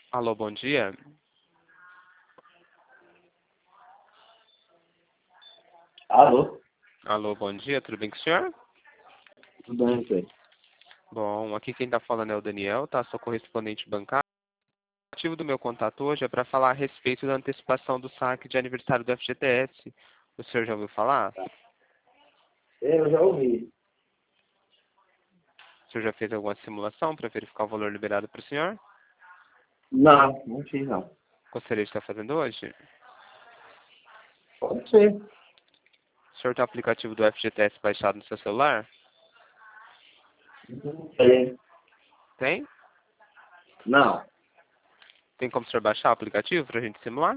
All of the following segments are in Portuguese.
Alô, bom dia. Alô? Alô, bom dia, tudo bem com o senhor? Tudo bem, senhor? Bom, aqui quem está falando é o Daniel, tá? Sou correspondente bancário. O motivo do meu contato hoje é para falar a respeito da antecipação do saque de aniversário do FGTS. O senhor já ouviu falar? Eu já ouvi. O senhor já fez alguma simulação para verificar o valor liberado para o senhor? Não, não fiz não. Gostaria de estar fazendo hoje? Pode ser. O senhor tem o aplicativo do FGTS baixado no seu celular? Não sei. Tem? Não. Tem como o senhor baixar o aplicativo para a gente simular?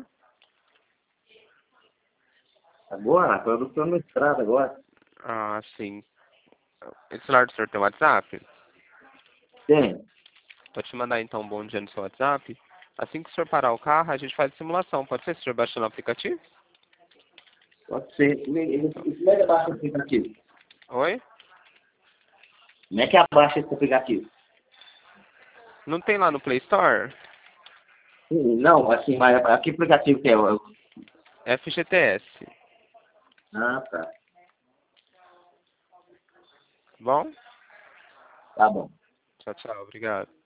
Agora? Eu estou na estrada agora. Ah, sim. O celular do senhor tem WhatsApp? Tem. Vou te mandar então um bom dia no seu WhatsApp. Assim que o senhor parar o carro, a gente faz a simulação. Pode ser, se o senhor baixando o aplicativo? Pode ser. Como é que abaixa esse aplicativo? Oi? Como é que abaixa esse aplicativo? Não tem lá no Play Store? Não, assim, mas que aplicativo que é? FGTS. Ah, tá. Bom? Tá bom. Tchau, tchau. Obrigado.